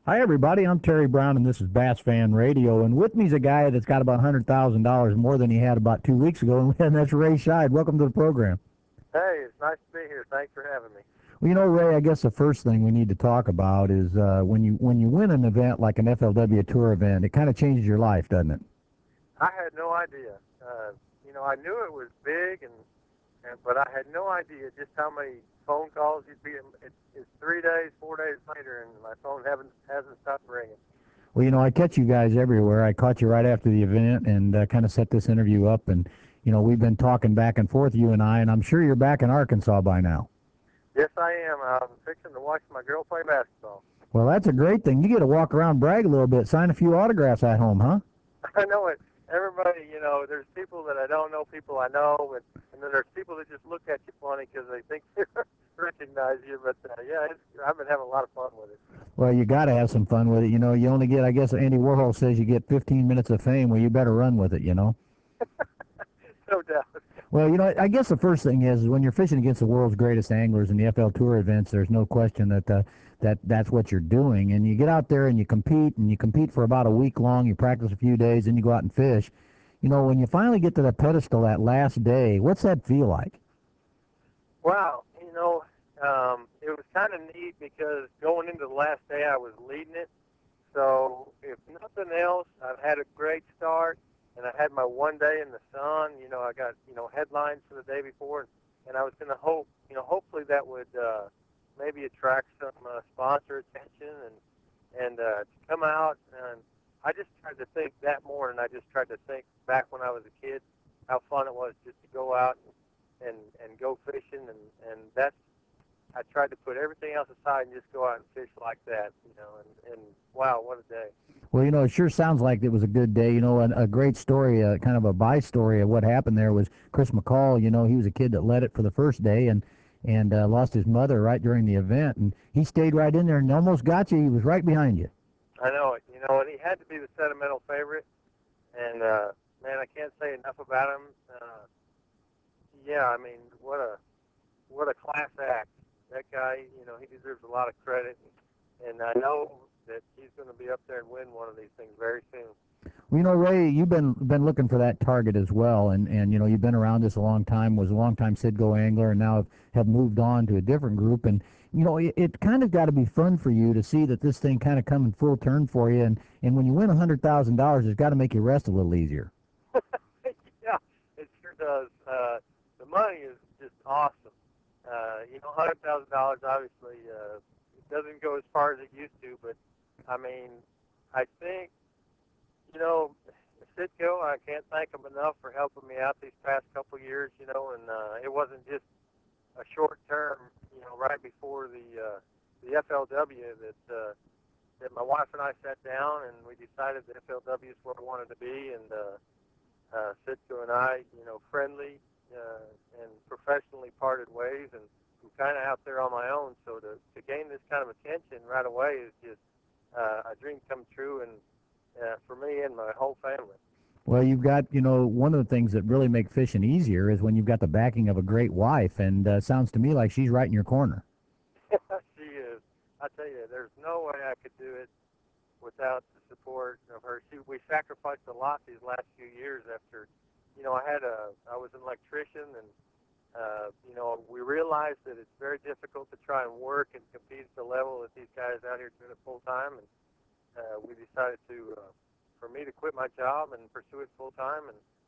Hi, everybody. I'm Terry Brown, and this is Bass Fan Radio. And with me is a guy that's got about $100,000 more than he had about 2 weeks ago, and that's Ray Scheid. Welcome to the program. Hey, it's nice to be here. Thanks for having me. Well, Ray, I guess the first thing we need to talk about is when you win an event like an FLW Tour event, it kind of changes your life, doesn't it? I had no idea. I knew it was big, but I had no idea just how many phone calls you'd be. It's 3 days, 4 days later, and my phone hasn't stopped ringing. Well, I catch you guys everywhere. I caught you right after the event and kind of set this interview up. And, we've been talking back and forth, you and I, and I'm sure you're back in Arkansas by now. Yes, I am. I'm fixing to watch my girl play basketball. Well, that's a great thing. You get to walk around, brag a little bit, sign a few autographs at home, huh? I know it. Everybody, there's people that I don't know, people I know, and then there's people that just look at you funny because they think they recognize you. But yeah, I've been having a lot of fun with it. Well, you got to have some fun with it. You only get, I guess Andy Warhol says you get 15 minutes of fame. Well, you better run with it. No doubt. Well, I guess the first thing is when you're fishing against the world's greatest anglers in the FL Tour events, there's no question that's what you're doing. And you get out there and you compete for about a week long. You practice a few days, and you go out and fish. When you finally get to the pedestal that last day, what's that feel like? Wow, it was kind of neat because going into the last day, I was leading it. So if nothing else, I've had a great start, and I had my one day in the sun. I got headlines for the day before, and I was going to hope, hopefully that would maybe attract some sponsor attention and to come out. And I just tried to think that morning. I just tried to think back when I was a kid, how fun it was just to go out and go fishing, and that's I tried to put everything else aside and just go out and fish like that, and wow, what a day. Well, it sure sounds like it was a good day. A great story, kind of a by story of what happened there was Chris McCall. He was a kid that led it for the first day and lost his mother right during the event, and he stayed right in there and almost got you. He was right behind you. I know it, and he had to be the sentimental favorite, and man, I can't say enough about him. Yeah, I mean, what a class act. That guy, he deserves a lot of credit, and I know that he's going to be up there and win one of these things very soon. Well, Ray, you've been looking for that target as well, and you've been around this a long time. Was a long time Sidgo angler, and now have moved on to a different group. And it kind of got to be fun for you to see that this thing kind of come in full turn for you. And when you win $100,000, it's got to make you rest a little easier. Yeah, it sure does. The money is just awesome. $100,000 obviously it doesn't go as far as it used to, but I mean, I think Sitco, I can't thank them enough for helping me out these past couple years. And it wasn't just a short term. Right before the FLW that my wife and I sat down and we decided that FLW is where I wanted to be, and Sitco and I, friendly and professionally parted ways, and I'm kind of out there on my own. So to gain this kind of attention right away is just a dream come true, and for me and my whole family. Well, you've got, one of the things that really make fishing easier is when you've got the backing of a great wife, and sounds to me like she's right in your corner. She is. I tell you, there's no way I could do it without the support of her. We sacrificed a lot these last few years after, I was an electrician, and we realized that it's very difficult to try and work and compete at the level that these guys out here doing it full time, and we decided for me to quit my job and pursue it full time,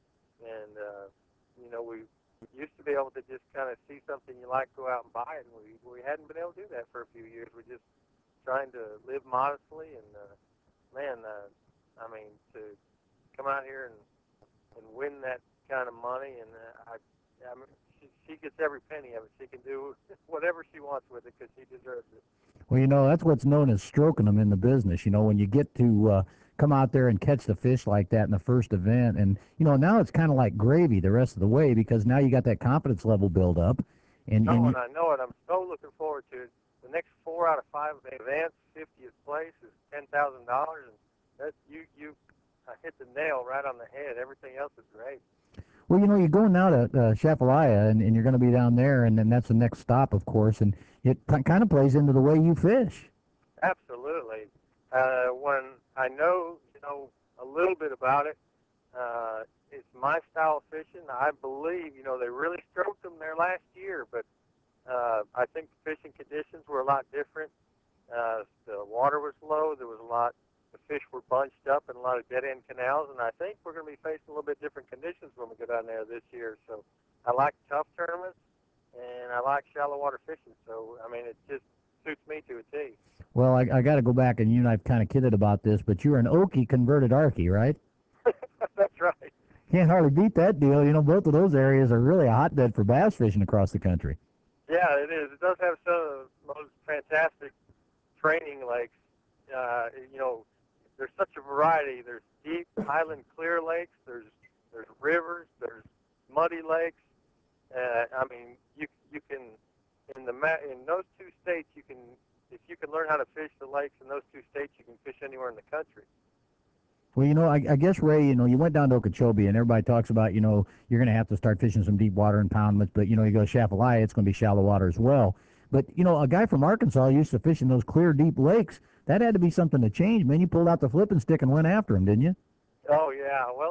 and we used to be able to just kind of see something you like, go out and buy it, and we hadn't been able to do that for a few years. We're just trying to live modestly, and man, I mean, to come out here and win that kind of money, and I mean, she gets every penny of it. She can do whatever she wants with it because she deserves it. Well, that's what's known as stroking them in the business. When you get to come out there and catch the fish like that in the first event, and now it's kind of like gravy the rest of the way because now you got that confidence level build up, and Oh, you, and I know it. I'm so looking forward to it. The next 4 out of 5 events, 50th place is $10,000, and that you hit the nail right on the head. Everything else is great. well, you're going now to Chapalaya, and you're going to be down there, and then that's the next stop, of course, and it kind of plays into the way you fish. Absolutely. When I know, a little bit about it, it's my style of fishing. I believe, they really stroked them there last year, but I think the fishing conditions were a lot different. The water was low. There was a lot. The fish were bunched up in a lot of dead end canals, and I think we're going to be facing a little bit different conditions when we go down there this year. So I like tough tournaments, and I like shallow water fishing. So I mean, it just suits me to a T. Well, I got to go back, and you and I've kind of kidded about this, but you're an Okie converted Arkie, right? That's right. Can't hardly beat that deal. Both of those areas are really a hotbed for bass fishing across the country. Yeah, it is. It does have some of the most fantastic training lakes. You know, there's such a variety. There's deep highland clear lakes. There's rivers. There's muddy lakes. I mean, you can in those two states you can, if you can learn how to fish the lakes in those two states, you can fish anywhere in the country. Well, I guess, Ray, you went down to Okeechobee, and everybody talks about, you're going to have to start fishing some deep water impoundments, but, you go to Chapelaya, it's going to be shallow water as well. But, a guy from Arkansas used to fish in those clear, deep lakes. That had to be something to change, man. You pulled out the flipping stick and went after him, didn't you? Oh yeah. Well,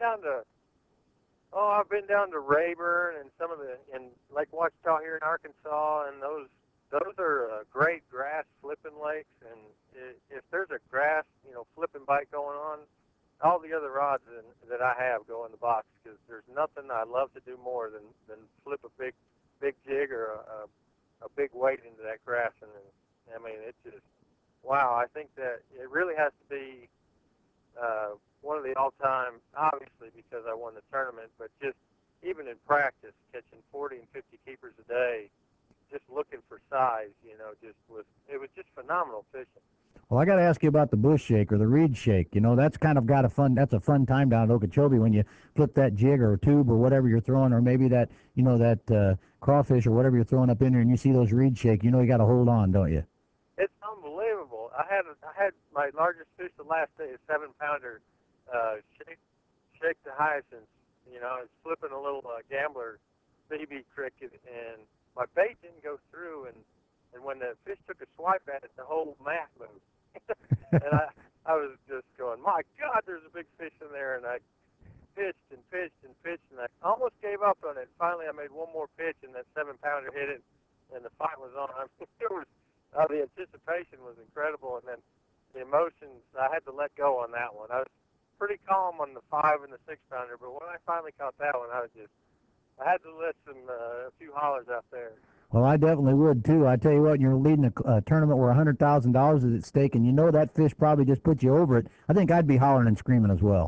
I've been down to Rayburn and some of in Lake Ouachita here in Arkansas, and those are great grass flipping lakes. And if there's a grass, flipping bite going on, all the other rods that I have go in the box, because there's nothing I love to do more than flip a big jig or a big weight into that grass. And I mean, it's just wow. I think that it really has to be one of the all-time, obviously because I won the tournament, but just even in practice, catching 40 and 50 keepers a day, just looking for size, it was just phenomenal fishing. Well, I got to ask you about the bush shake or the reed shake. That's kind of that's a fun time down at Okeechobee when you flip that jig or tube or whatever you're throwing, or maybe that crawfish or whatever you're throwing up in there, and you see those reed shake. You got to hold on, don't you? It's unbelievable. I had my largest fish the last day, a 7-pounder, shake the hyacinths. It's flipping a little gambler BB cricket, and my bait didn't go through, and when the fish took a swipe at it, the whole mat moved. And I was just going, my God, there's a big fish in there, and I pitched and pitched and pitched, and I almost gave up on it. Finally, I made one more pitch, and that 7-pounder hit it, and the fight was on. I mean, the anticipation was incredible, and then the emotions, I had to let go on that one. I was pretty calm on the 5 and the 6-pounder, but when I finally caught that one, I had to let a few hollers out there. Well, I definitely would too. I tell you what, you're leading a tournament where $100,000 is at stake, and that fish probably just put you over it. I think I'd be hollering and screaming as well.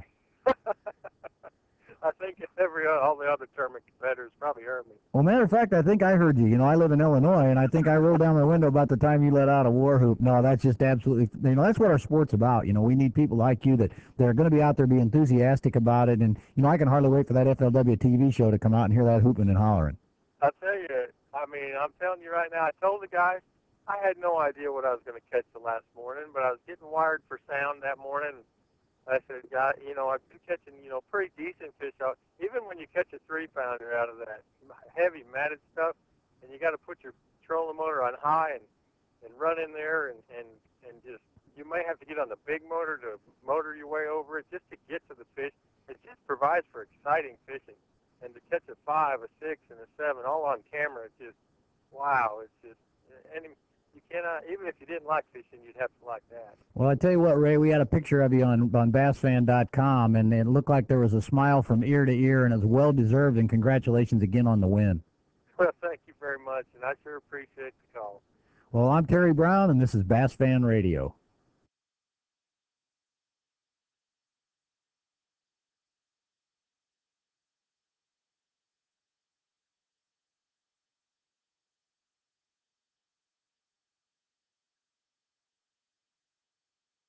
I think all the other tournament competitors probably heard me. Well, matter of fact, I think I heard you. I live in Illinois, and I think I rolled down my window about the time you let out a war whoop. No, that's just absolutely, that's what our sport's about. We need people like you that are going to be out there, be enthusiastic about it. And, I can hardly wait for that FLW TV show to come out and hear that hooping and hollering. I'll tell you, I'm telling you right now, I told the guys I had no idea what I was going to catch the last morning, but I was getting wired for sound that morning. I said, God, I've been catching, pretty decent fish out. Even when you catch a 3-pounder out of that heavy matted stuff, and you got to put your trolling motor on high and run in there and just, you may have to get on the big motor to motor your way over it just to get to the fish. It just provides for exciting fishing. And to catch a 5, a 6, and a 7 all on camera, it's just, wow. It's just, and you cannot, even if you didn't like fishing, you'd have to like that. Well, I tell you what, Ray, we had a picture of you on BassFan.com, and it looked like there was a smile from ear to ear, and it was well-deserved, and congratulations again on the win. Well, thank you very much, and I sure appreciate the call. Well, I'm Terry Brown, and this is Bass Fan Radio.